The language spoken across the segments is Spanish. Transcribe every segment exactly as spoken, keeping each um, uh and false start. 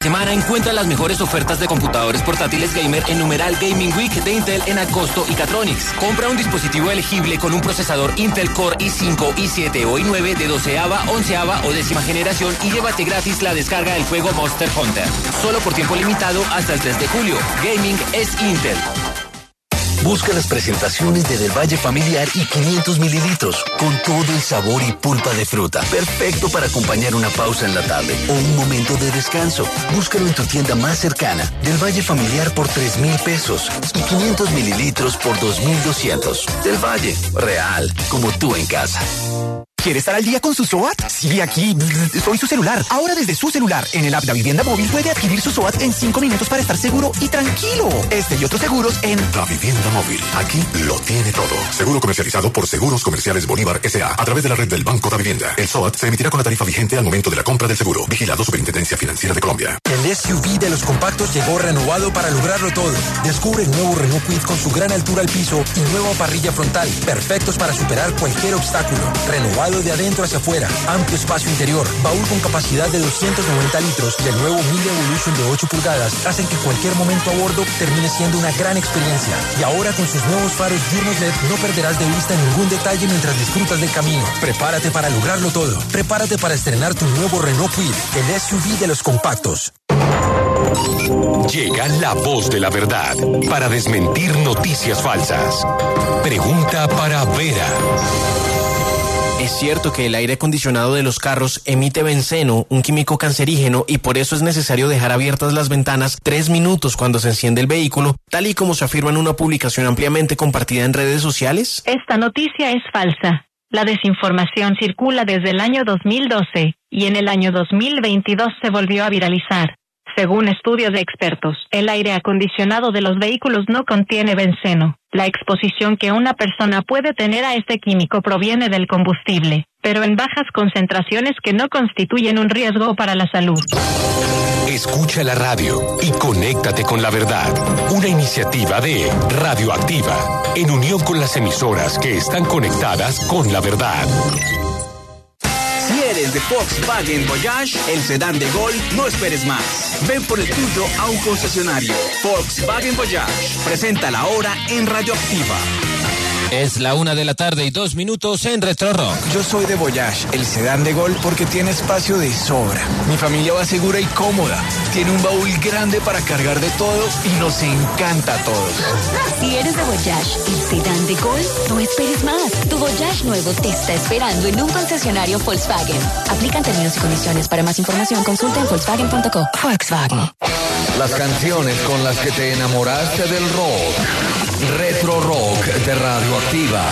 Semana encuentra las mejores ofertas de computadores portátiles gamer en numeral Gaming Week de Intel en Acosto y Catronics. Compra un dispositivo elegible con un procesador Intel Core i cinco, i siete o i nueve de doceava, onceava o décima generación y llévate gratis la descarga del juego Monster Hunter. Solo por tiempo limitado hasta el tres de julio. Gaming es Intel. Busca las presentaciones de Del Valle Familiar y quinientos mililitros, con todo el sabor y pulpa de fruta. Perfecto para acompañar una pausa en la tarde o un momento de descanso. Búscalo en tu tienda más cercana. Del Valle Familiar por tres mil pesos y quinientos mililitros por dos mil doscientos. Del Valle, real, como tú en casa. ¿Quiere estar al día con su SOAT? Sí, aquí soy su celular. Ahora desde su celular, en el app de Vivienda Móvil puede adquirir su SOAT en cinco minutos para estar seguro y tranquilo. Este y otros seguros en La Vivienda Móvil. Aquí lo tiene todo. Seguro comercializado por Seguros Comerciales Bolívar S A a través de la red del Banco da Vivienda. El SOAT se emitirá con la tarifa vigente al momento de la compra del seguro. Vigilado Superintendencia Financiera de Colombia. El S U V de los compactos llegó renovado para lograrlo todo. Descubre el nuevo Renault Kwid con su gran altura al piso y nueva parrilla frontal, perfectos para superar cualquier obstáculo. Renovado de adentro hacia afuera, amplio espacio interior, baúl con capacidad de doscientos noventa litros y el nuevo Mille Evolution de ocho pulgadas hacen que cualquier momento a bordo termine siendo una gran experiencia. Y ahora con sus nuevos faros diurnos L E D no perderás de vista ningún detalle mientras disfrutas del camino. Prepárate para lograrlo todo. Prepárate para estrenar tu nuevo Renault Kwid, el S U V de los compactos. Llega la voz de la verdad para desmentir noticias falsas. Pregunta para Vera. ¿Es cierto que el aire acondicionado de los carros emite benceno, un químico cancerígeno, y por eso es necesario dejar abiertas las ventanas tres minutos cuando se enciende el vehículo, tal y como se afirma en una publicación ampliamente compartida en redes sociales? Esta noticia es falsa. La desinformación circula desde el año dos mil doce, y en el año dos mil veintidós se volvió a viralizar. Según estudios de expertos, el aire acondicionado de los vehículos no contiene benceno. La exposición que una persona puede tener a este químico proviene del combustible, pero en bajas concentraciones que no constituyen un riesgo para la salud. Escucha la radio y conéctate con la verdad. Una iniciativa de Radioactiva, en unión con las emisoras que están conectadas con la verdad. Si eres de Volkswagen Voyage, el sedán de Gol, no esperes más. Ven por el tuyo a un concesionario. Volkswagen Voyage presenta la hora en Radioactiva. Es la una de la tarde y dos minutos en Retro Rock. Yo soy de Voyage, el sedán de Gol, porque tiene espacio de sobra. Mi familia va segura y cómoda. Tiene un baúl grande para cargar de todo y nos encanta a todos. Si eres de Voyage, el sedán de Gol, no esperes más. Tu Voyage nuevo te está esperando en un concesionario Volkswagen. Aplican términos y condiciones. Para más información, consulta en volkswagen punto co. Volkswagen. Las canciones con las que te enamoraste del rock. Retro Rock de Radioactiva.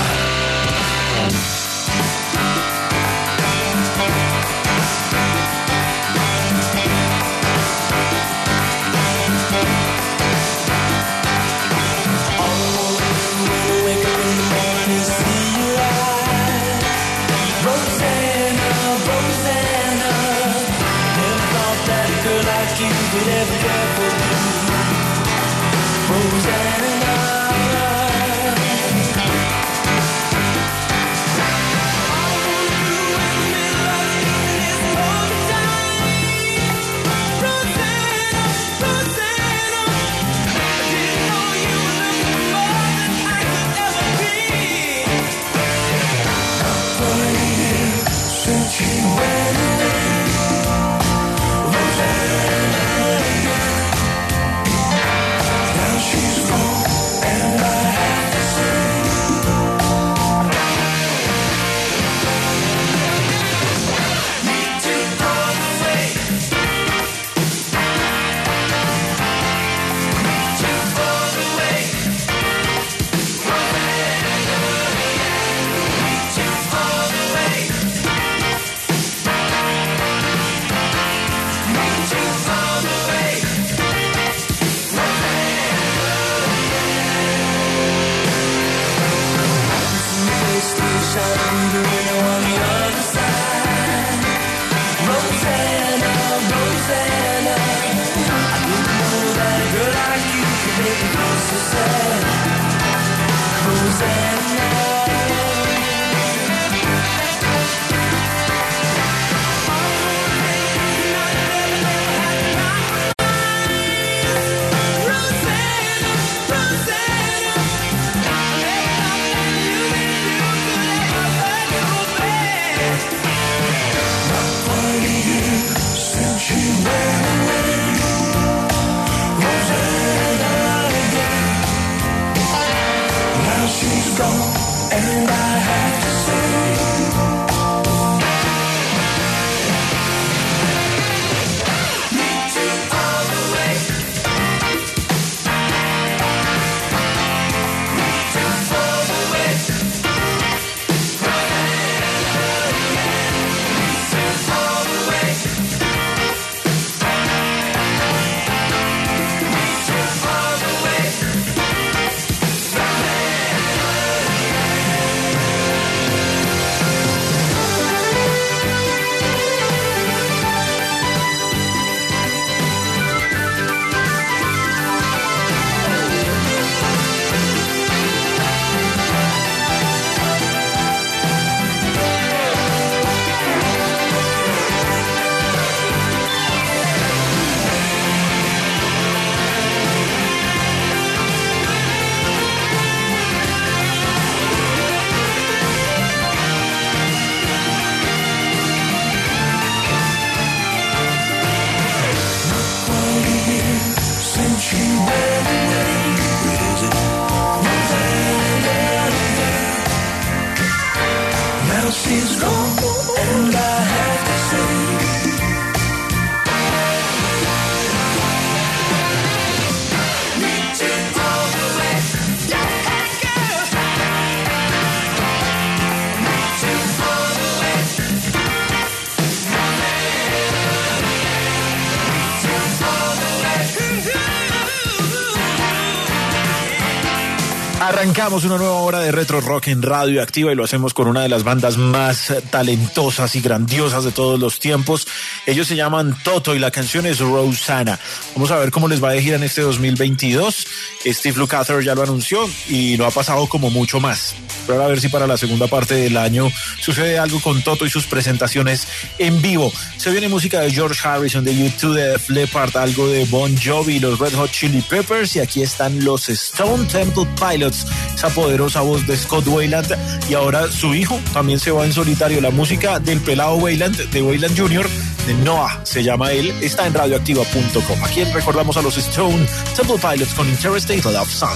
Arrancamos una nueva hora de Retro Rock en Radio Activa y lo hacemos con una de las bandas más talentosas y grandiosas de todos los tiempos. Ellos se llaman Toto y la canción es Rosanna. Vamos a ver cómo les va de gira en este dos mil veintidós. Steve Lukather ya lo anunció y no ha pasado como mucho más. Pero a ver si para la segunda parte del año sucede algo con Toto y sus presentaciones en vivo. Se viene música de George Harrison, de U dos, de Def Leppard, algo de Bon Jovi, los Red Hot Chili Peppers y aquí están los Stone Temple Pilots, esa poderosa voz de Scott Weiland y ahora su hijo también se va en solitario. La música del pelado Weiland, de Weiland junior, de Noah se llama él, está en radioactiva punto com. Aquí recordamos a los Stone Temple Pilots con Interstate Love Song.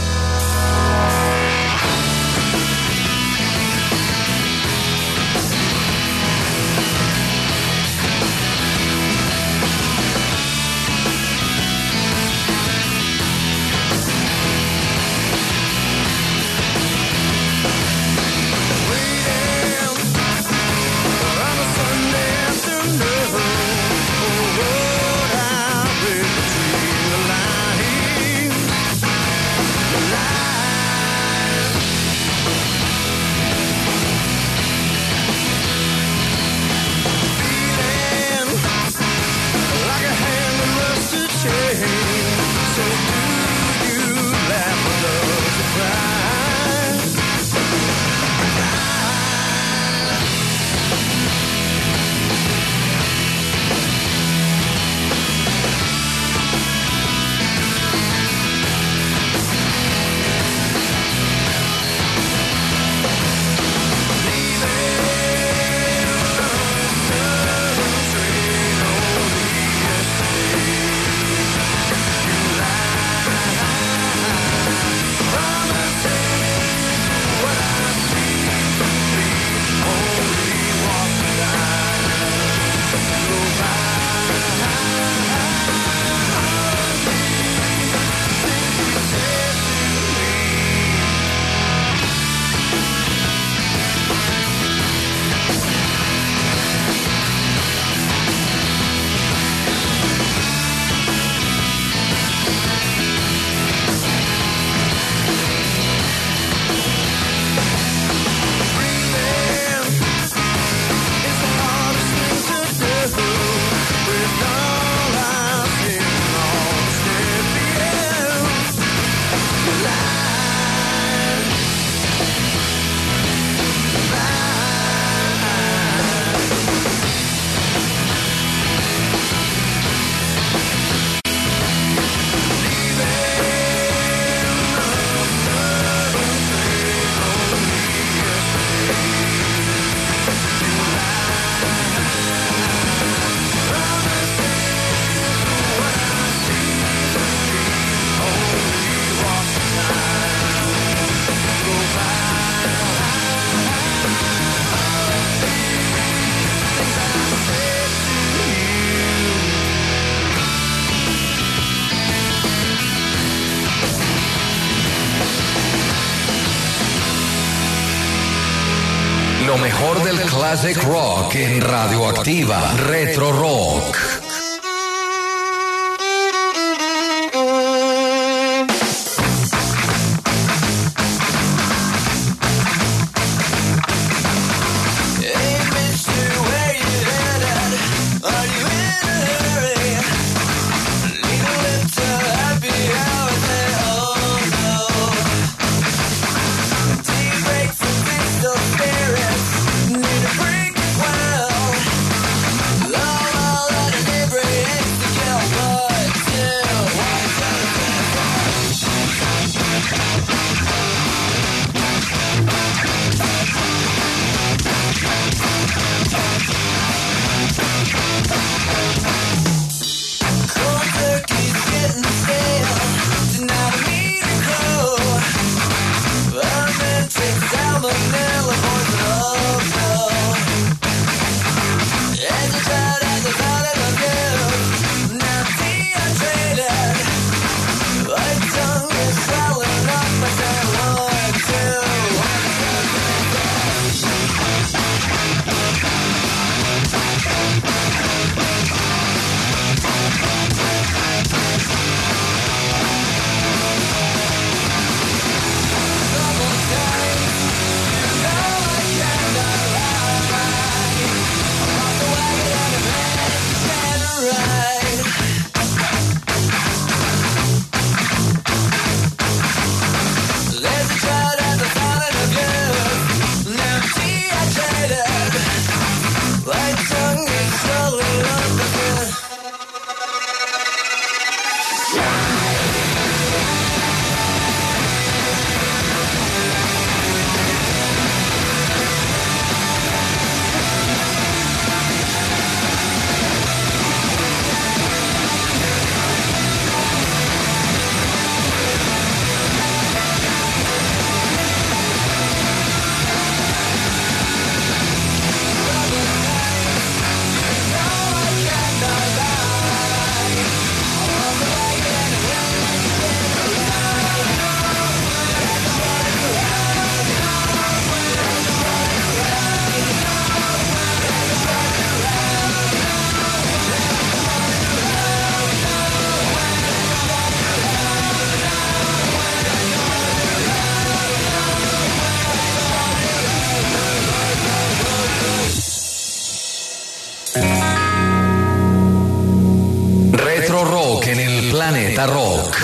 Lo mejor del classic rock en Radioactiva. Retro Rock. Need a break, well, la la la. Retro Rock en el Planeta Rock.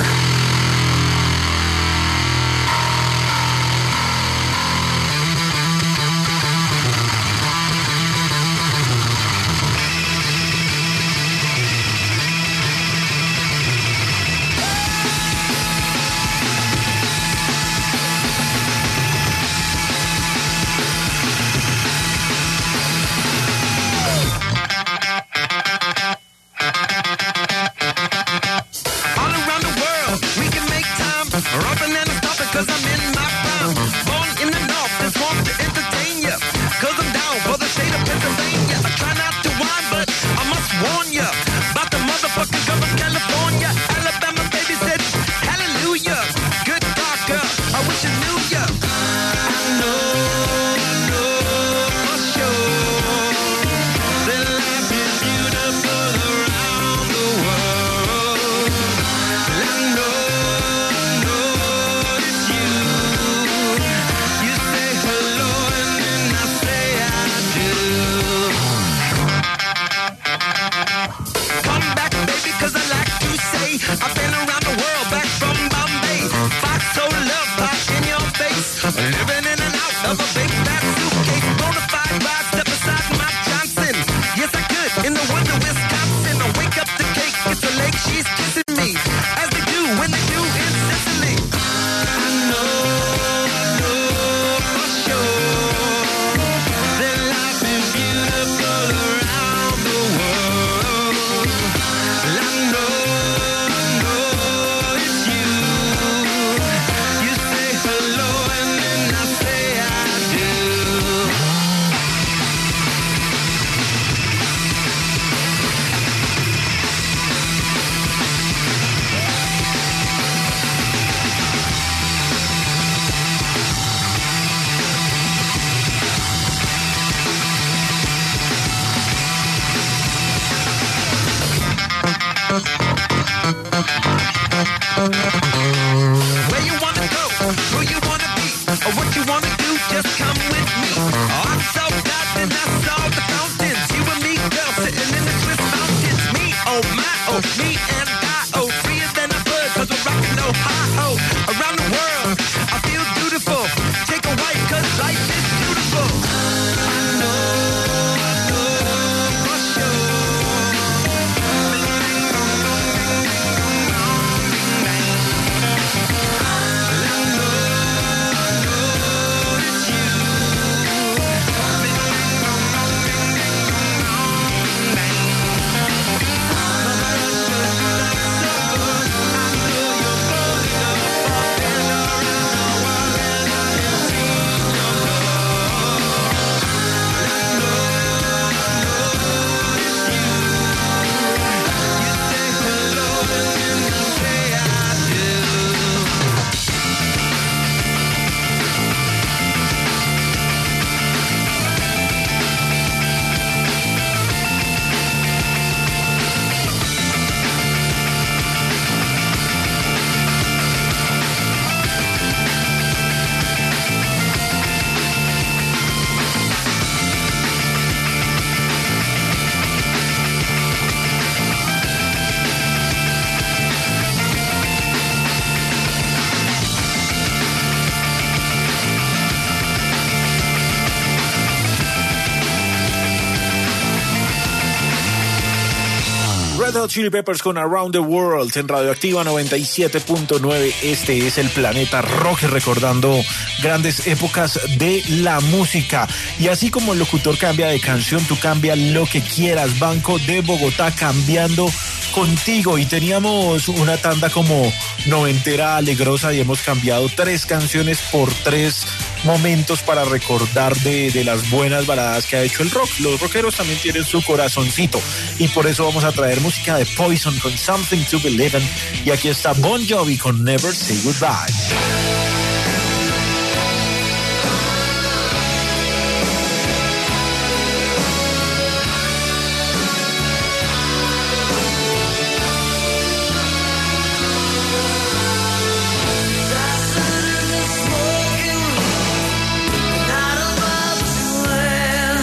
Red Hot Chili Peppers con Around the World en Radioactiva noventa y siete punto nueve. Este es el Planeta Rock, recordando grandes épocas de la música. Y así como el locutor cambia de canción, tú cambias lo que quieras. Banco de Bogotá cambiando contigo. Y teníamos una tanda como noventera alegrosa y hemos cambiado tres canciones por tres momentos para recordar de, de las buenas baladas que ha hecho el rock. Los rockeros también tienen su corazoncito y por eso vamos a traer música de Poison con Something to Believe in, y aquí está Bon Jovi con Never Say Goodbye.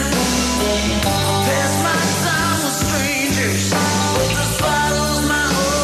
Pass my time with strangers, but this bottle's my own.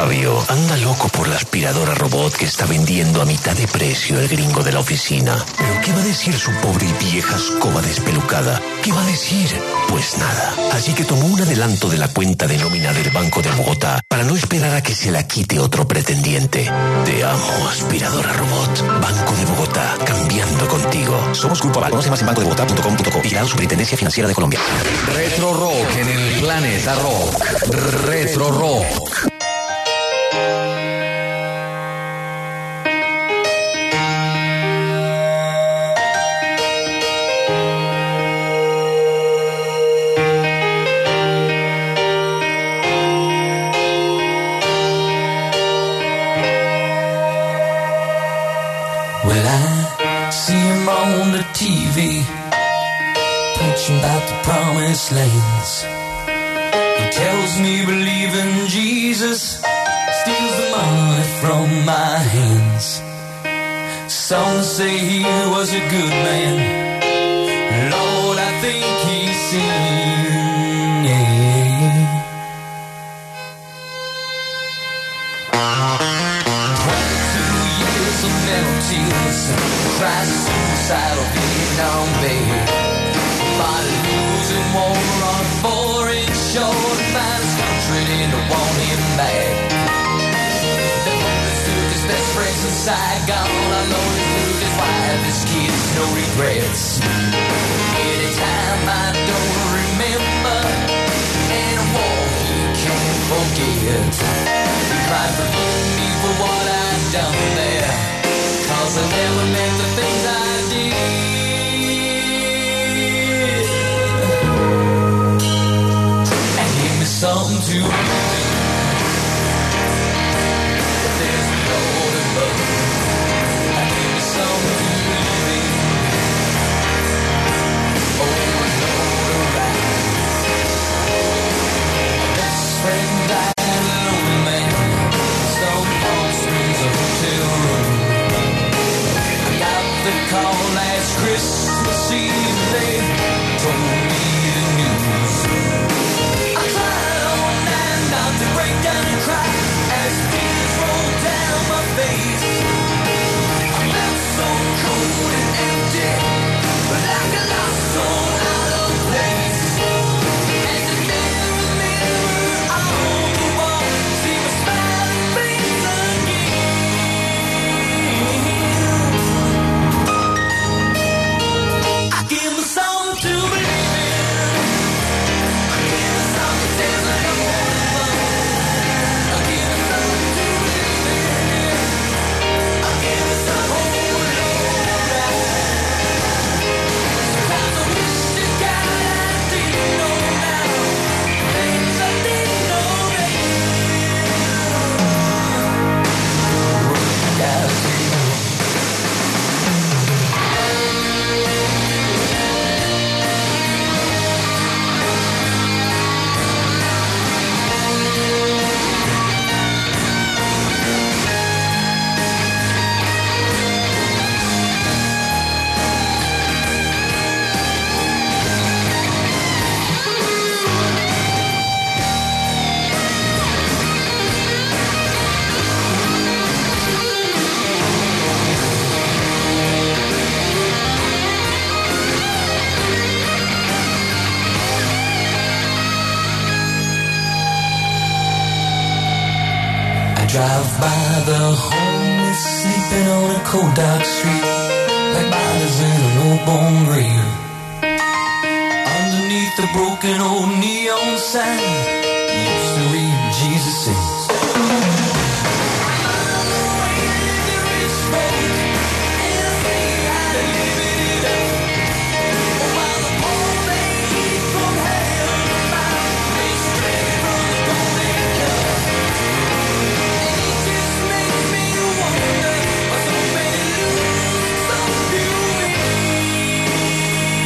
Octavio anda loco por la aspiradora robot que está vendiendo a mitad de precio el gringo de la oficina. ¿Pero qué va a decir su pobre y vieja escoba despelucada? ¿Qué va a decir? Pues nada. Así que tomó un adelanto de la cuenta de nómina del Banco de Bogotá para no esperar a que se la quite otro pretendiente. Te amo, aspiradora robot. Banco de Bogotá, cambiando contigo. Somos Grupo Aval. Conoce más en banco de bogotá punto com punto co. Vigilado Superintendencia Financiera de Colombia. Retro Rock en el Planeta Rock. Retro Rock. Well, I see him on the T V, preaching about the promised lands. He tells me believe in Jesus steals the money from my hands. Some say he was a good man. Lord, I think he's sinned. Yeah. Twenty-two years of mental tears, tried suicidal Vietnam bed. Body losing war on a foreign shore. Finds country didn't want him back. The homeless took his best friends in Saigon. I know he took his wife, his kids, no regrets. Anytime I don't remember, and a war he can't forget. He cried, forgive me for what I've done there, 'cause I never meant the things I did. And give me something to believe in. If there's a Lord above, and give me something to believe in. Oh, my Lord around. My best friend died a lonely man. Some Palm Springs, a hotel room. I got the call last Christmas Eve. They told me the news. I tried all night not to break down and cry as tears rolled down my face. I felt so cold and empty, like a lost soul out of place. As the mirror, mirror on the wall, see my smiling face again. I give me something to believe in. I give me something to believe in. I give me something to believe in. I give me something to believe in. Sometimes I wish to God I didn't know now, things I didn't know then. Guys, I drive by the homeless sleeping on a cold dark street, like bodies in an old bone grave. Underneath the broken old neon sign, used to read Jesus says.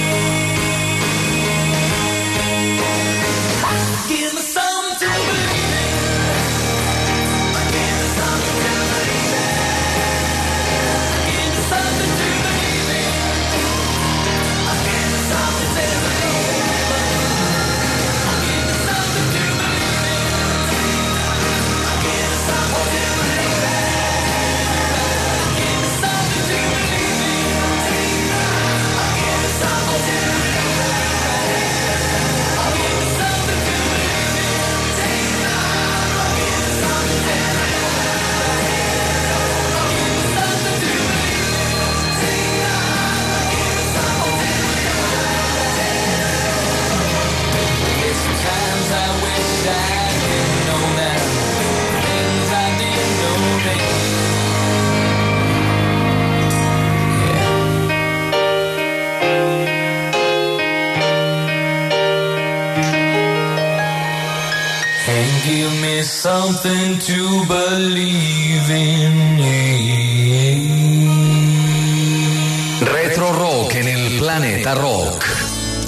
Give me something to believe in. give me something to believe in. Retro Rock nel Planeta Rock.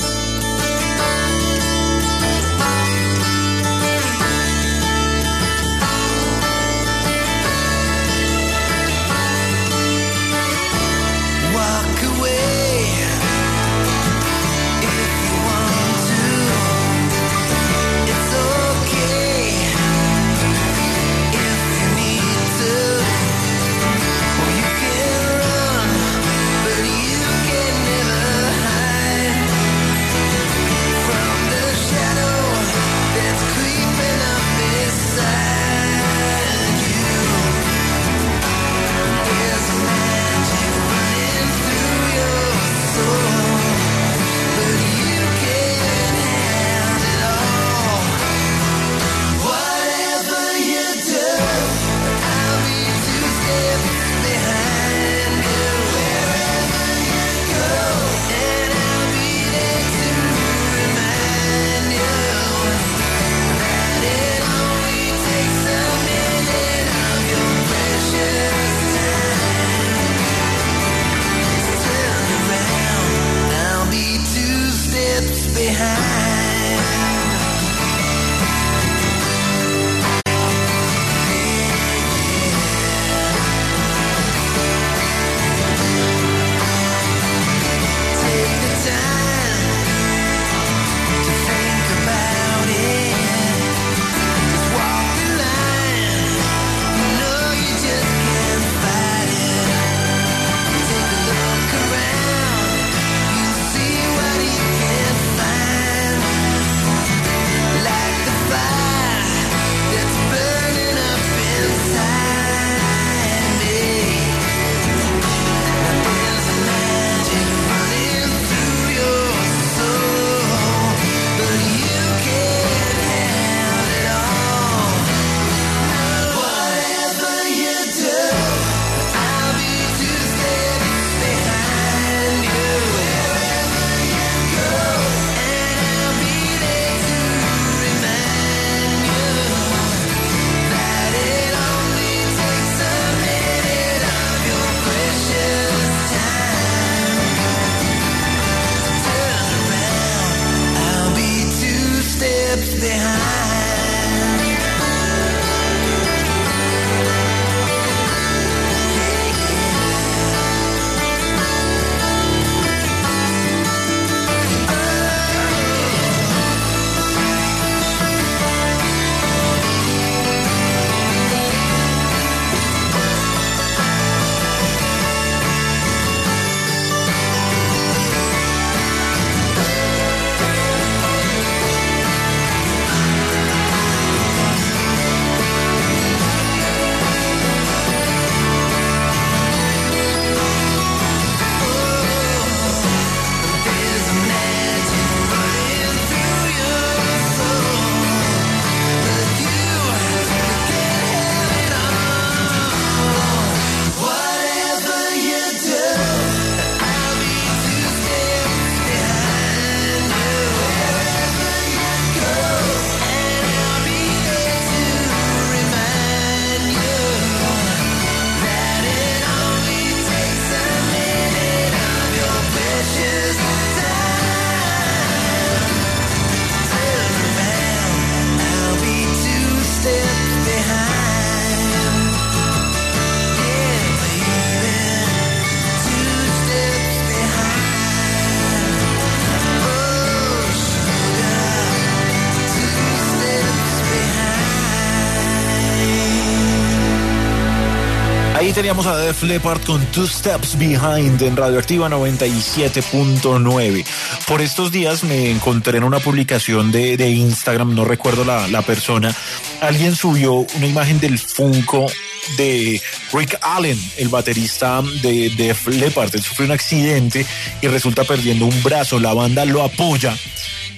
Ahí teníamos a Def Leppard con Two Steps Behind en Radioactiva noventa y siete punto nueve. Por estos días me encontré en una publicación de, de Instagram, no recuerdo la, la persona, alguien subió una imagen del Funko de Rick Allen, el baterista de Def Leppard. Él sufrió un accidente y resulta perdiendo un brazo. La banda lo apoya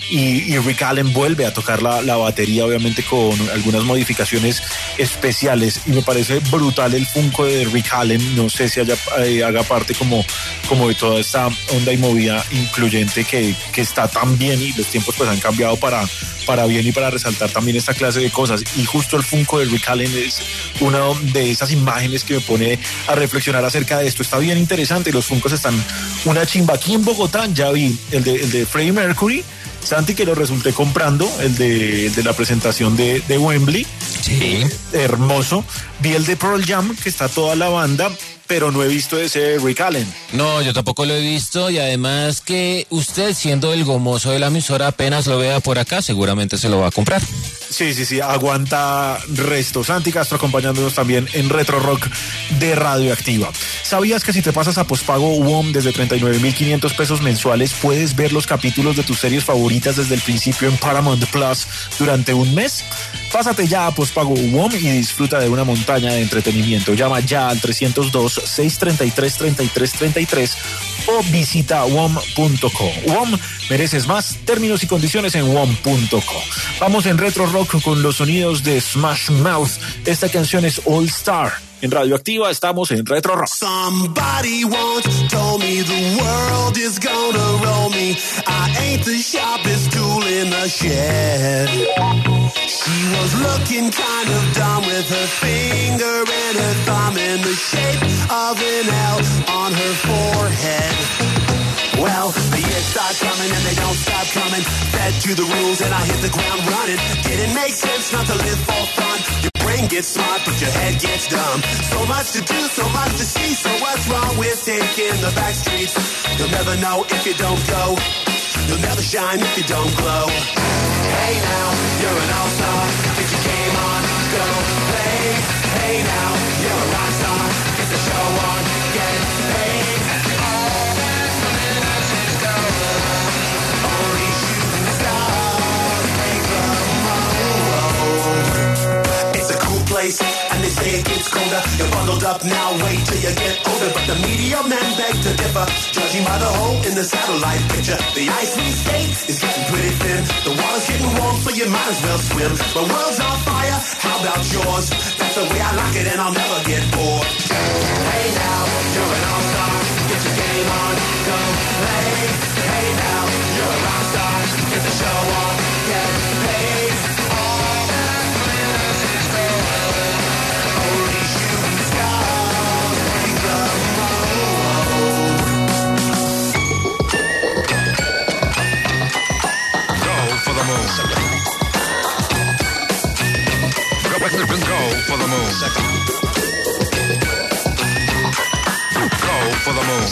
y, y Rick Allen vuelve a tocar la, la batería, obviamente con algunas modificaciones especiales, y me parece brutal el Funko de Rick Allen. No sé si haya, eh, haga parte como, como de toda esta onda y movida incluyente que, que está tan bien, y los tiempos pues han cambiado para, para bien y para resaltar también esta clase de cosas. Y justo el Funko de Rick Allen es una de esas imágenes que me pone a reflexionar acerca de esto. Está bien interesante, los Funkos están una chimba. Aquí en Bogotá ya vi el de, el de Freddie Mercury, Santi, que lo resulté comprando, el de, el de la presentación de, de Wembley. Sí. Hermoso. Vi el de Pearl Jam, que está toda la banda, pero no he visto ese de Rick Allen. No, yo tampoco lo he visto, y además que usted, siendo el gomoso de la emisora, apenas lo vea por acá, seguramente se lo va a comprar. Sí, sí, sí, aguanta resto. Santi Castro acompañándonos también en Retro Rock de Radioactiva. ¿Sabías que si te pasas a pospago W O M desde treinta y nueve mil quinientos pesos mensuales, puedes ver los capítulos de tus series favoritas desde el principio en Paramount Plus durante un mes? Pásate ya a pospago W O M y disfruta de una montaña de entretenimiento. Llama ya al trescientos dos, seiscientos treinta y tres, treinta y tres treinta y tres o visita W O M punto co. W O M, mereces más. Términos y condiciones en W O M punto co. Vamos en Retro Rock con los sonidos de Smash Mouth. Esta canción es All Star. En Radioactiva estamos en Retro Rock. Somebody once told me the world is gonna roll me. I ain't the sharpest tool in the shed. She was looking kind of dumb with her finger and her thumb in the shape of an L on her forehead. Well, the years start coming and they don't stop coming. Fed to the rules and I hit the ground running. Didn't make sense not to live for fun. Your brain gets smart but your head gets dumb. So much to do, so much to see. So what's wrong with taking the back streets? You'll never know if you don't go. You'll never shine if you don't glow. Hey now, you're an all-star. Get your game on, go play. Hey now, you're a rock star. Get the show on, get paid. All that matters is gold. Only shooting stars make the mold. It's a cool place, and they say it gets colder. You're bundled up now, wait till you get older. But the media men beg to differ, judging by the hole in the satellite picture. The ice we skate is getting pretty thin. The water's getting warm, so you might as well swim. My world's on fire, how about yours? That's the way I like it, and I'll never get bored. Hey now, you're an all-star. Get your game on, go play. Hey now, you're a rock star. Get the show on, get paid. All that glitters is gold. Only shooting stars make the mold. Go for the moon. Go for the moon. Go for the moon.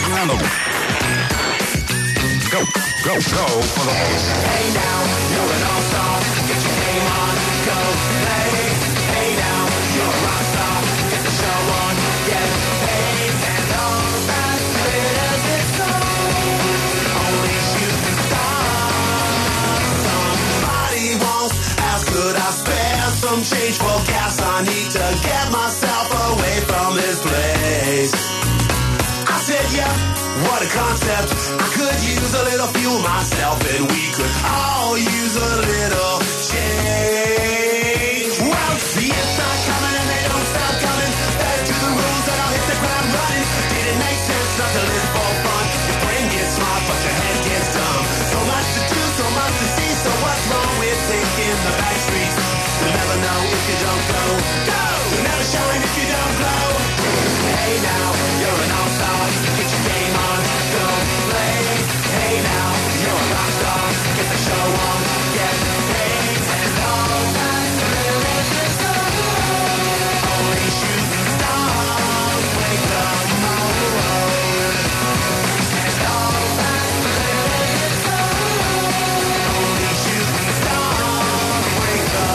Go, go, go for the moon. Hey now, you're an all-star. Get your game on, go play. Hey now, you're a rock star. Get the show on, get paid. And all that glitters is gold. Only shooting stars. Somebody once asked, could I spare some change for gas? I need to get myself away from this place. I said, yeah, what a concept. I could use a little fuel myself, and we could all use a little change. Well, the years start coming and they don't stop coming. Back to the rules and I'll hit the ground running. Didn't make sense not to live for fun. Your brain gets smart but your head gets dumb. So much to do, so much to see. So what's wrong with taking the back streets? You'll never know if you don't go. Go! You'll never shine if you don't glow. Hey now, you're an all-star. Get your game on, go play. Hey now, you're a rock star. Get the show on, get paid. And all that glitters is gold. Only shooting stars break the mold. And all that glitters is gold. Only shooting stars break the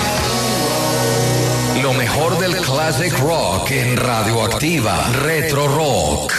mold. Lo mejor del classic rock en Radioactiva. Retro Rock.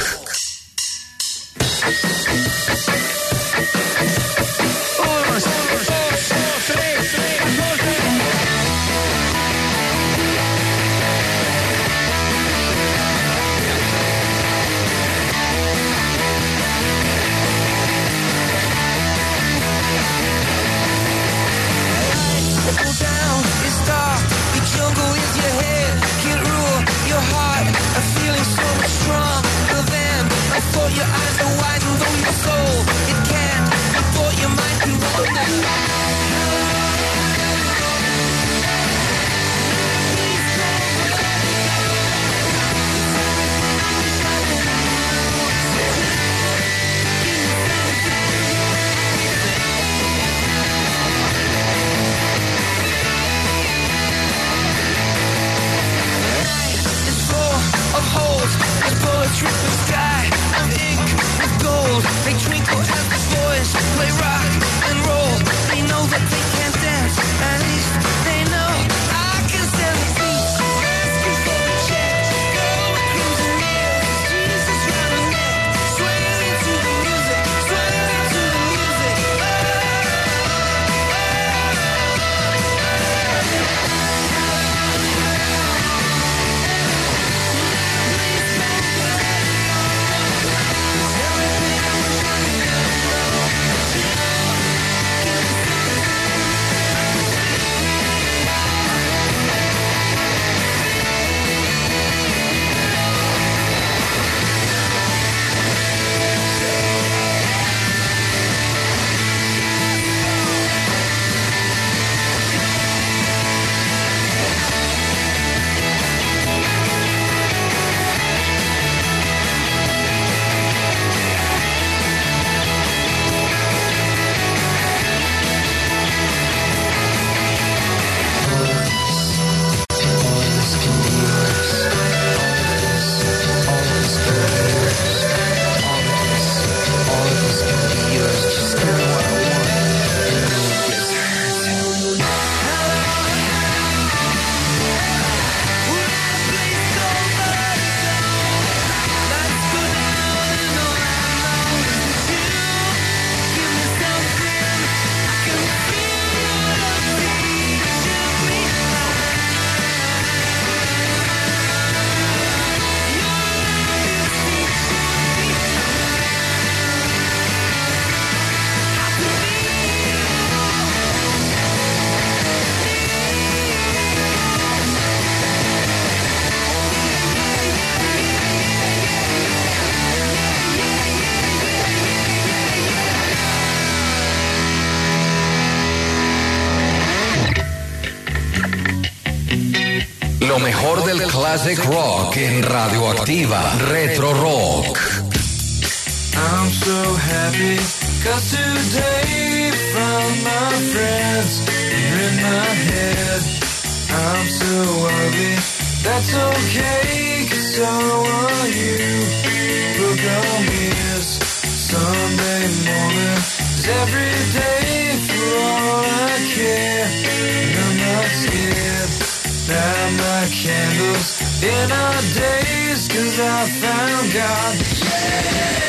Lo mejor del classic rock en Radioactiva. Retro Rock. I'm so happy, cause today found my friends in my head. I'm so ugly, that's okay, cause so are you. Look on this Sunday morning is every day for all I care. And I'm not scared, light my candles in our days, cause I found God. Yeah!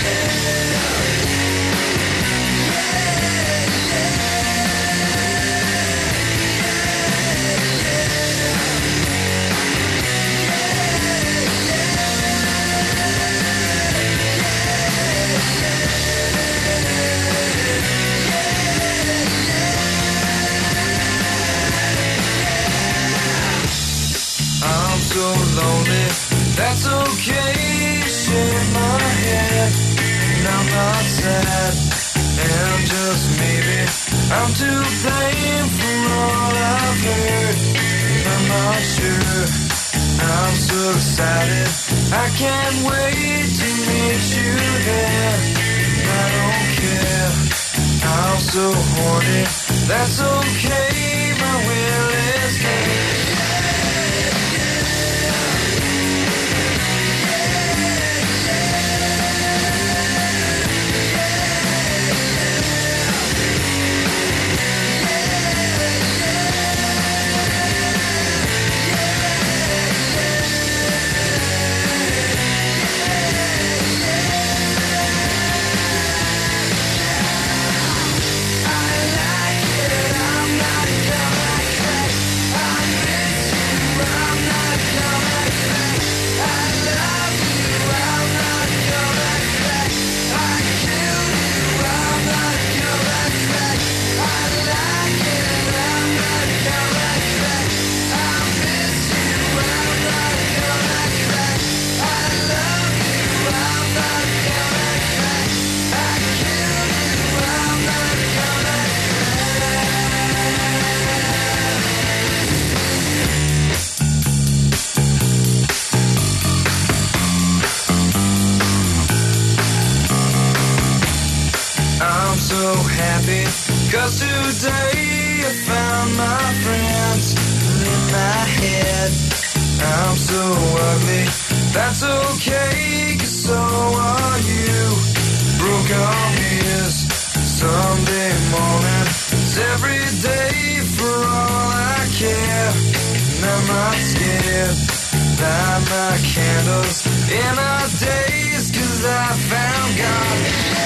I'm so lonely, that's okay, shake my head, and I'm not sad, and just maybe I'm to blame for all I've heard, and I'm not sure, I'm so excited, I can't wait to meet you there, and I don't care, I'm so horny, that's okay, my will is there. So happy, cause today I found my friends in my head. I'm so ugly, that's okay, cause so are you. Broke on ears, Sunday morning is every day for all I care. And I'm not scared, light my candles in our days, cause I found God.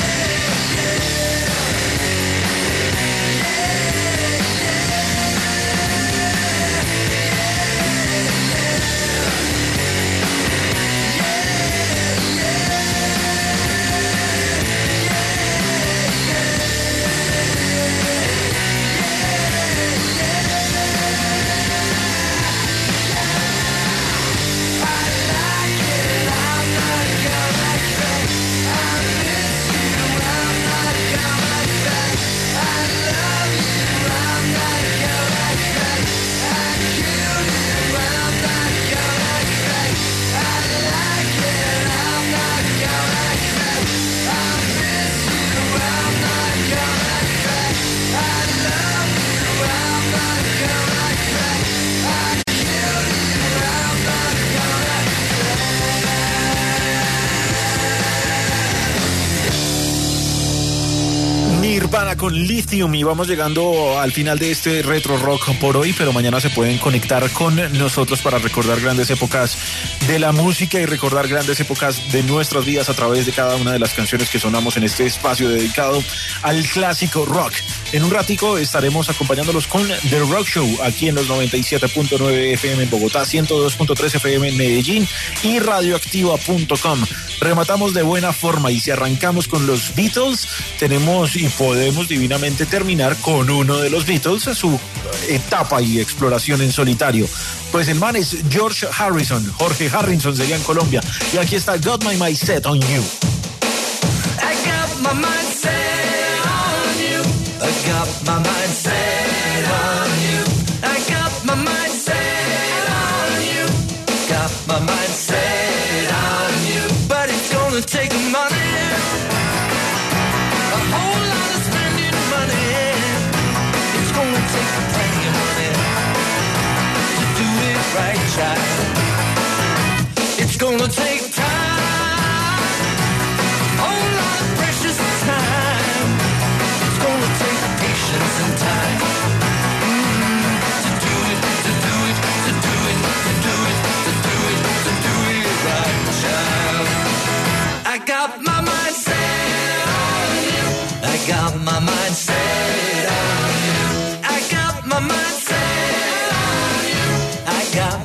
Nirvana con Lithium, y vamos llegando al final de este Retro Rock por hoy, pero mañana se pueden conectar con nosotros para recordar grandes épocas de la música y recordar grandes épocas de nuestras vidas a través de cada una de las canciones que sonamos en este espacio dedicado al clásico rock. En un ratico estaremos acompañándolos con The Rock Show aquí en los noventa y siete punto nueve F M en Bogotá, ciento dos punto tres F M en Medellín y radioactiva punto com. Rematamos de buena forma, y si arrancamos con los Beatles, tenemos y podemos divinamente terminar con uno de los Beatles en su etapa y exploración en solitario. Pues el man es George Harrison, Jorge Harrison sería en Colombia, y aquí está Got My Mind Set on You. I got my mind set on you. I got my mind set on you. I got my mind set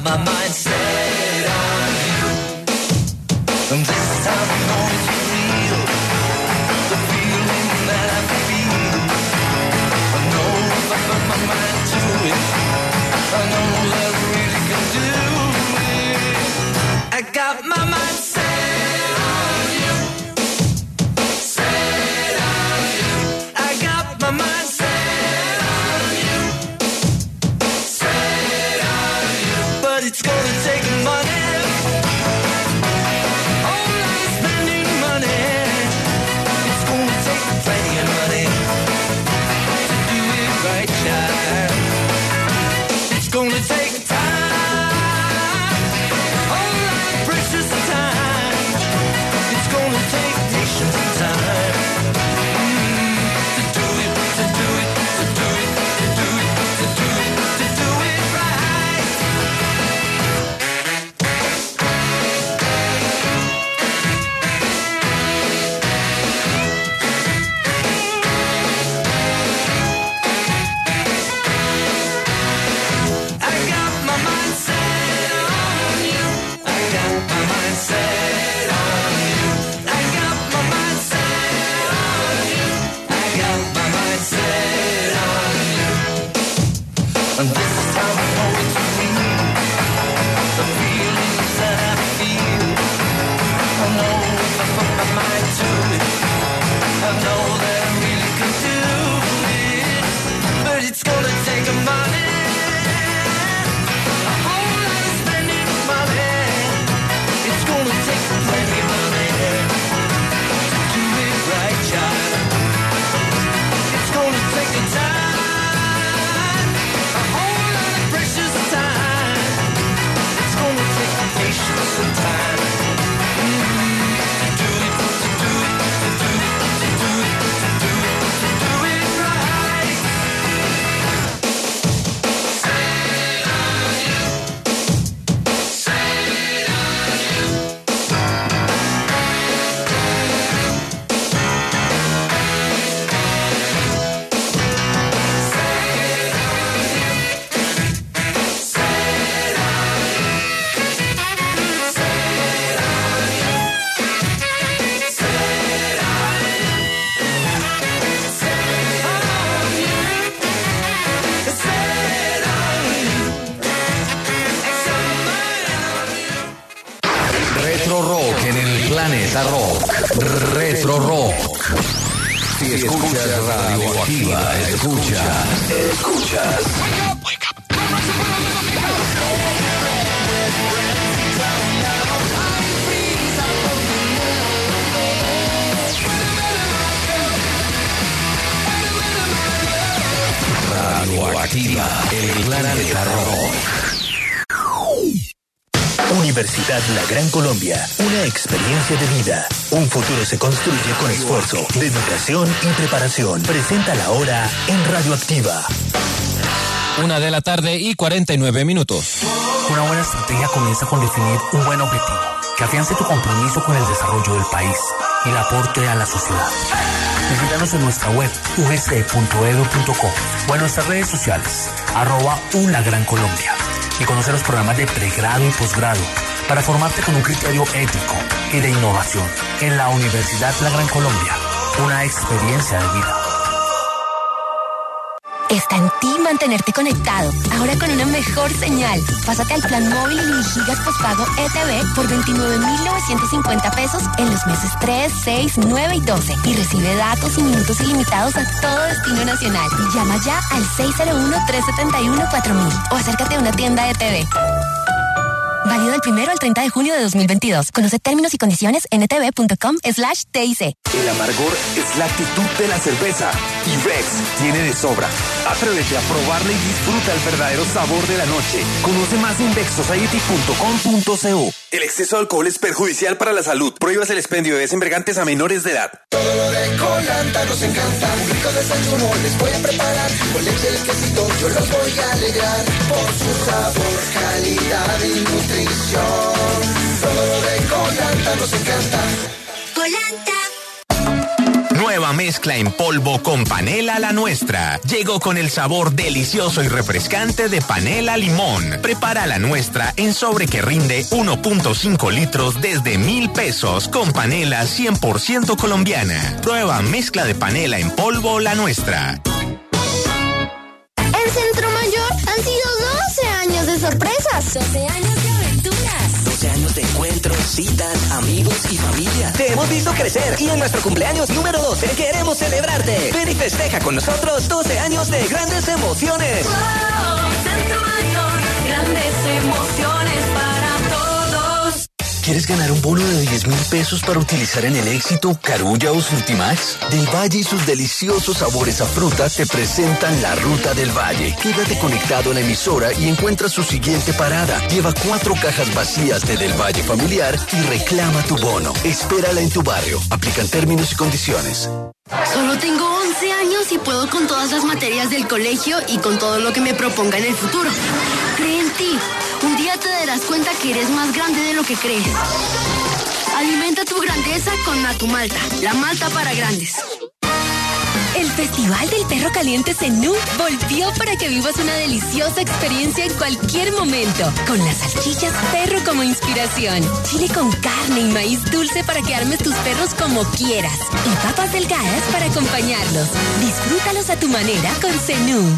my mind set on you. And this time I know it's real. The feeling that I feel. I know if I put my mind to it, I know that I really can do it. I got my mind set on you. Set on you. I got my mind set on you. Set on you. But it's gonna take money. It's gonna take time, all that precious time. It's gonna take patience and time mm, to do it, to do it, to do it, to do it, to do it, to do it right. And this is how I know it's real. The feelings that I feel. I know if I put my mind to it, I know that I really can do it. But it's gonna take a money, a whole lot of spending money. It's gonna take plenty of money to do it right, child. It's gonna take a time. Some time mm, to do it, to do it, to do it, to do it, to do it, to do it right. Set on you, set on you. Retro Rock en el Planeta Rock. Retro Rock. Si escuchas Radio Activa, escuchas, escuchas. Radio Activa, el Planeta Rock. Universidad La Gran Colombia, una experiencia de vida. Un futuro se construye con esfuerzo, dedicación y preparación. Presenta la hora en Radioactiva. Una de la tarde y cuarenta y nueve minutos. Una buena estrategia comienza con definir un buen objetivo, que afiance tu compromiso con el desarrollo del país y el aporte a la sociedad. Visítanos en nuestra web u g c punto e d u punto co o en nuestras redes sociales, arroba una gran Colombia, y conocer los programas de pregrado y posgrado para formarte con un criterio ético y de innovación en la Universidad La Gran Colombia, una experiencia de vida. Está en ti mantenerte conectado, ahora con una mejor señal. Pásate al plan móvil y gigas postpago E T V por veintinueve mil novecientos cincuenta pesos en los meses tres, seis, nueve y doce. Y recibe datos y minutos ilimitados a todo destino nacional. Llama ya al seis cero uno, tres siete uno, cuatro mil o acércate a una tienda E T V. Válido del primero al treinta de junio de dos mil veintidós. Conoce términos y condiciones en etv.com slash TIC. El amargor es la actitud de la cerveza y Bex tiene de sobra. Atrévete a probarla y disfruta el verdadero sabor de la noche. Conoce más en bex society punto com punto co. El exceso de alcohol es perjudicial para la salud. Prohíbas el expendio de desembriagantes a menores de edad. Todo lo de Colanta nos encanta. Un rico desayuno les voy a preparar. Con leche y quesito yo los voy a alegrar. Por su sabor, calidad y nutrición. Todo lo de Colanta nos encanta. Colanta. Nueva mezcla en polvo con panela La Nuestra. Llegó con el sabor delicioso y refrescante de panela limón. Prepara La Nuestra en sobre que rinde uno punto cinco litros desde mil pesos con panela cien por ciento colombiana. Prueba mezcla de panela en polvo La Nuestra. En Centro Mayor han sido doce años de sorpresas. doce años de aventuras. doce años de encuentros, citas, amigos y familia. Te hemos visto crecer y en nuestro cumpleaños número doce queremos celebrarte. Ven y festeja con nosotros doce años de grandes emociones. Wow, Centro Mayor, grandes emociones para todos. ¿Quieres ganar un bono de diez mil pesos para utilizar en el Éxito, Carulla o Surtimax? Del Valle y sus deliciosos sabores a fruta te presentan la Ruta del Valle. Quédate conectado a la emisora y encuentra su siguiente parada. Lleva cuatro cajas vacías de Del Valle Familiar y reclama tu bono. Espérala en tu barrio. Aplican términos y condiciones. Solo tengo once años y puedo con todas las materias del colegio y con todo lo que me proponga en el futuro. Cree en ti. Un día te darás cuenta que eres más grande de lo que crees. Alimenta tu grandeza con Natumalta, la malta para grandes. El Festival del Perro Caliente Zenú volvió para que vivas una deliciosa experiencia en cualquier momento. Con las salchichas perro como inspiración, chile con carne y maíz dulce para que armes tus perros como quieras. Y papas delgadas para acompañarlos. Disfrútalos a tu manera con Zenú.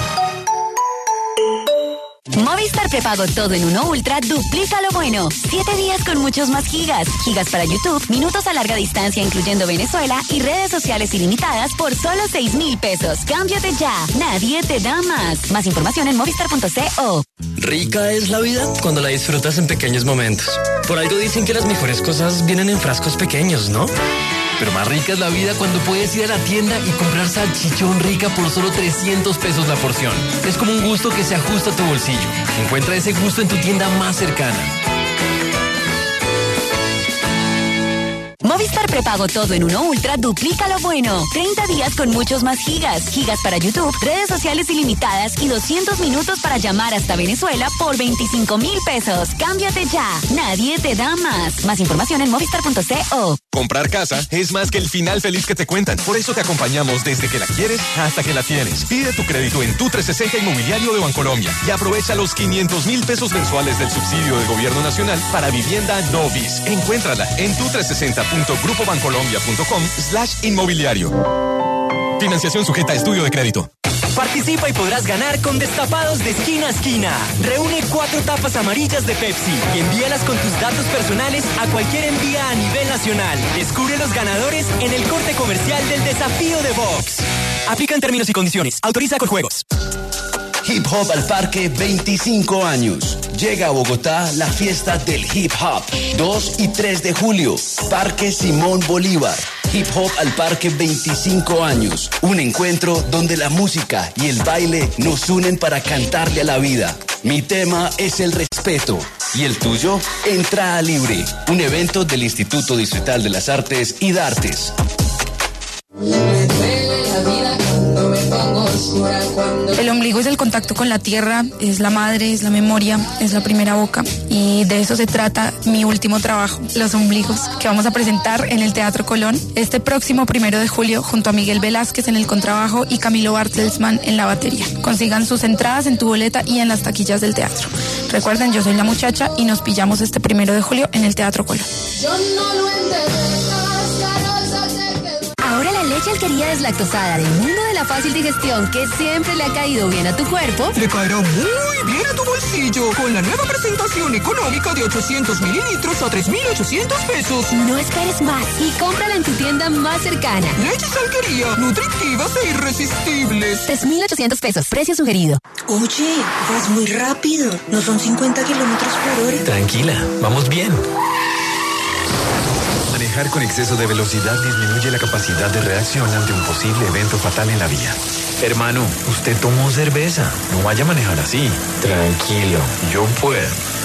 Movistar Prepago Todo en Uno Ultra duplica lo bueno. Siete días con muchos más gigas. Gigas para YouTube, minutos a larga distancia incluyendo Venezuela y redes sociales ilimitadas por solo seis mil pesos. Cámbiate ya. Nadie te da más. Más información en movistar punto co. Rica es la vida cuando la disfrutas en pequeños momentos. Por algo dicen que las mejores cosas vienen en frascos pequeños, ¿no? Pero más rica es la vida cuando puedes ir a la tienda y comprar salchichón Rica por solo trescientos pesos la porción. Es como un gusto que se ajusta a tu bolsillo. Encuentra ese gusto en tu tienda más cercana. Movistar Prepago Todo en Uno Ultra duplica lo bueno. treinta días con muchos más gigas. Gigas para YouTube, redes sociales ilimitadas y doscientos minutos para llamar hasta Venezuela por veinticinco mil pesos. Cámbiate ya. Nadie te da más. Más información en movistar punto co. Comprar casa es más que el final feliz que te cuentan. Por eso te acompañamos desde que la quieres hasta que la tienes. Pide tu crédito en tu trescientos sesenta Inmobiliario de Bancolombia y aprovecha los quinientos mil pesos mensuales del subsidio del Gobierno Nacional para vivienda Novis. Encuéntrala en tu trescientos sesenta punto grupo bancolombia punto com slash inmobiliario. Financiación sujeta a estudio de crédito. Participa y podrás ganar con destapados de esquina a esquina. Reúne cuatro tapas amarillas de Pepsi y envíalas con tus datos personales a cualquier envía a nivel nacional. Descubre los ganadores en el corte comercial del desafío de Vox. Aplican términos y condiciones. Autoriza con juegos. Hip Hop al Parque veinticinco años. Llega a Bogotá la fiesta del hip hop. dos y tres de julio. Parque Simón Bolívar. Hip Hop al Parque veinticinco años. Un encuentro donde la música y el baile nos unen para cantarle a la vida. Mi tema es el respeto. ¿Y el tuyo? Entrada libre. Un evento del Instituto Distrital de las Artes y Dartes. El ombligo es el contacto con la tierra, es la madre, es la memoria, es la primera boca. Y de eso se trata mi último trabajo, Los Ombligos, que vamos a presentar en el Teatro Colón este próximo primero de julio junto a Miguel Velázquez en el contrabajo y Camilo Bartelsman en la batería. Consigan sus entradas en tu boleta y en las taquillas del teatro. Recuerden, yo soy la muchacha y nos pillamos este primero de julio en el Teatro Colón. Yo no lo entendí. Ahora la leche alquería deslactosada del mundo de la fácil digestión que siempre le ha caído bien a tu cuerpo, le caerá muy bien a tu bolsillo con la nueva presentación económica de ochocientos mililitros a tres mil ochocientos pesos. No esperes más y cómprala en tu tienda más cercana. Leches alquería, nutritivas e irresistibles. tres mil ochocientos pesos, precio sugerido. Oye, vas muy rápido. No son cincuenta kilómetros por hora. Tranquila, vamos bien. Manejar con exceso de velocidad disminuye la capacidad de reacción ante un posible evento fatal en la vía. Hermano, usted tomó cerveza. No vaya a manejar así. Tranquilo, yo puedo.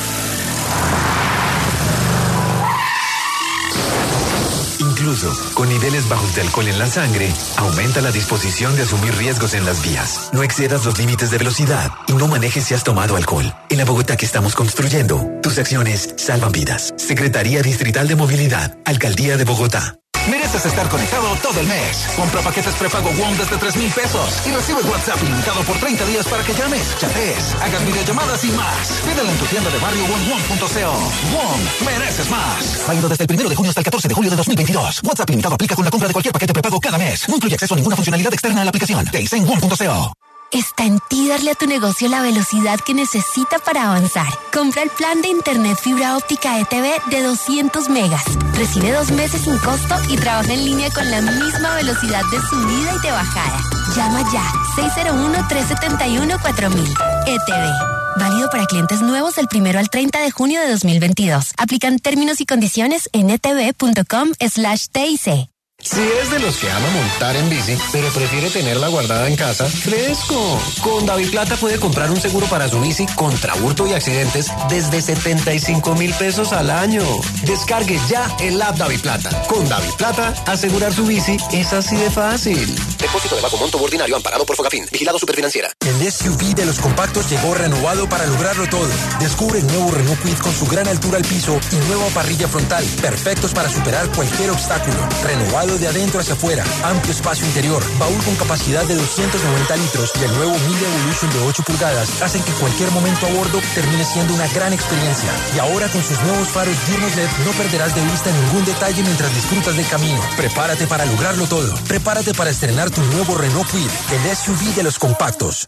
Incluso, con niveles bajos de alcohol en la sangre, aumenta la disposición de asumir riesgos en las vías. No excedas los límites de velocidad y no manejes si has tomado alcohol. En la Bogotá que estamos construyendo, tus acciones salvan vidas. Secretaría Distrital de Movilidad, Alcaldía de Bogotá. Mereces estar conectado todo el mes. Compra paquetes prepago WOM desde tres mil pesos y recibe WhatsApp ilimitado por treinta días para que llames, chatees, hagas videollamadas y más. Pídelo en tu tienda de barrio WOM WOM punto co. WOM, mereces más. Válido desde el primero de junio hasta el catorce de julio de dos mil veintidós. WhatsApp ilimitado aplica con la compra de cualquier paquete prepago cada mes. No incluye acceso a ninguna funcionalidad externa a la aplicación. Te hice en WOM punto co. Está en ti darle a tu negocio la velocidad que necesita para avanzar. Compra el plan de internet fibra óptica E T V de doscientos megas. Recibe dos meses sin costo y trabaja en línea con la misma velocidad de subida y de bajada. Llama ya seis cero uno, tres siete uno, cuatro mil. E T V. Válido para clientes nuevos del primero al treinta de junio de dos mil veintidós. Aplican términos y condiciones en etv.com slash TIC. Si es de los que ama montar en bici, pero prefiere tenerla guardada en casa, ¡fresco! Con Daviplata puede comprar un seguro para su bici contra hurto y accidentes desde setenta y cinco mil pesos al año. Descargue ya el app Daviplata. Con Daviplata, asegurar su bici es así de fácil. Depósito de bajo monto ordinario amparado por Fogafín. Vigilado Superfinanciera. El S U V de los compactos llegó renovado para lograrlo todo. Descubre el nuevo Renault Kwid con su gran altura al piso y nueva parrilla frontal, perfectos para superar cualquier obstáculo. Renovado de adentro hacia afuera, amplio espacio interior, baúl con capacidad de doscientos noventa litros y el nuevo Mille Evolution de ocho pulgadas hacen que cualquier momento a bordo termine siendo una gran experiencia. Y ahora con sus nuevos faros Dirmos L E D no perderás de vista ningún detalle mientras disfrutas del camino. Prepárate para lograrlo todo. Prepárate para estrenar tu nuevo Renault Kwid, el S U V de los compactos.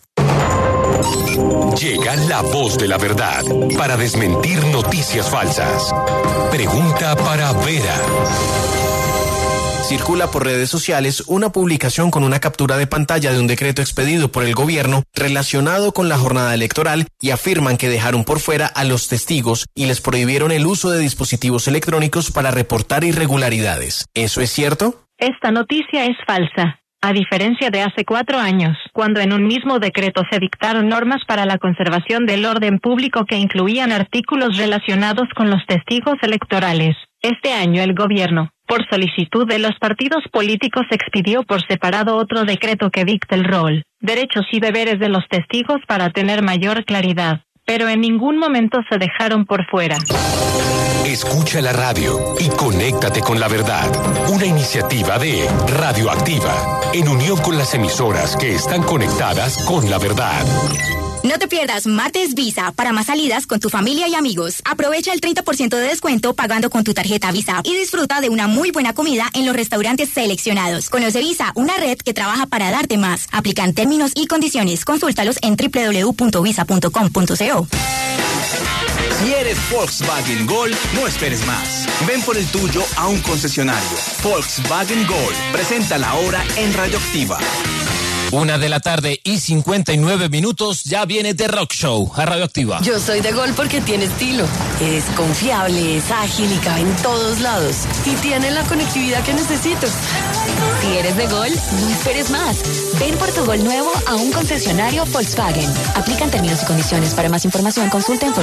Llega la voz de la verdad para desmentir noticias falsas. Pregunta para Vera. Circula por redes sociales una publicación con una captura de pantalla de un decreto expedido por el gobierno relacionado con la jornada electoral y afirman que dejaron por fuera a los testigos y les prohibieron el uso de dispositivos electrónicos para reportar irregularidades. ¿Eso es cierto? Esta noticia es falsa. A diferencia de hace cuatro años, cuando en un mismo decreto se dictaron normas para la conservación del orden público que incluían artículos relacionados con los testigos electorales. Este año el gobierno, por solicitud de los partidos políticos, expidió por separado otro decreto que dicta el rol, derechos y deberes de los testigos para tener mayor claridad, pero en ningún momento se dejaron por fuera. Escucha la radio y conéctate con la verdad. Una iniciativa de Radioactiva, en unión con las emisoras que están conectadas con la verdad. No te pierdas Martes Visa para más salidas con tu familia y amigos. Aprovecha el treinta por ciento de descuento pagando con tu tarjeta Visa y disfruta de una muy buena comida en los restaurantes seleccionados. Conoce Visa, una red que trabaja para darte más. Aplican términos y condiciones. Consúltalos en doble u doble u doble u punto visa punto com punto co. Si eres Volkswagen Gol, no esperes más. Ven por el tuyo a un concesionario. Volkswagen Gol. Presenta la hora en Radioactiva. Una de la tarde y cincuenta y nueve minutos, ya viene The Rock Show a Radioactiva. Yo soy de Gol porque tiene estilo. Es confiable, es ágil y cabe en todos lados. Y tiene la conectividad que necesito. Si eres de Gol, no esperes más. Ven por tu Gol nuevo a un concesionario Volkswagen. Aplican términos y condiciones. Para más información, consulta en Volkswagen.